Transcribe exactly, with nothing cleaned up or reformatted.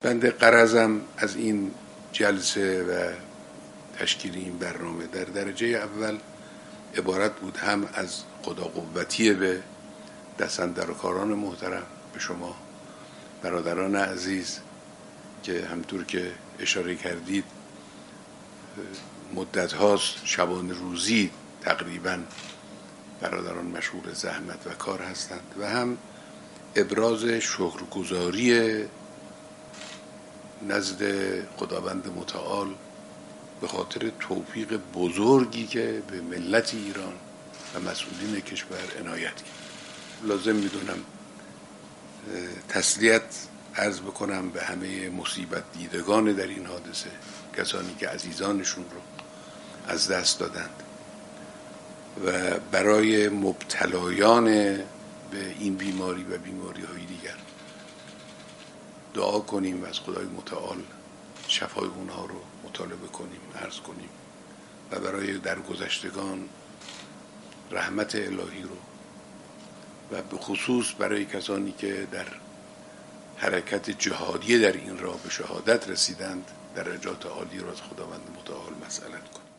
بنده غرضم از این جلسه و تشکیل این برنامه در درجه اول عبارت بود هم از خدا قوتی به دستاندرکاران محترم، به شما برادران عزیز که همطور که اشاره کردید مدت هاست شبانه روزی تقریبا برادران مشغول زحمت و کار هستند، و هم ابراز شکرگزاری نزد خداوند متعال به خاطر توفیق بزرگی که به ملت ایران و مسئولین کشور عنایت کرد. لازم میدونم تسلیت عرض بکنم به همه مصیبت دیدگان در این حادثه، کسانی که عزیزانشون رو از دست دادند، و برای مبتلایان به این بیماری و بیماری های دیگر دعا کنیم و از خدای متعال شفای اونها رو مطالبه کنیم، عرض کنیم، و برای درگذشتگان رحمت الهی رو، و به خصوص برای کسانی که در حرکت جهادی در این راه به شهادت رسیدند درجات عالی رو از خداوند متعال مسئلت کنیم.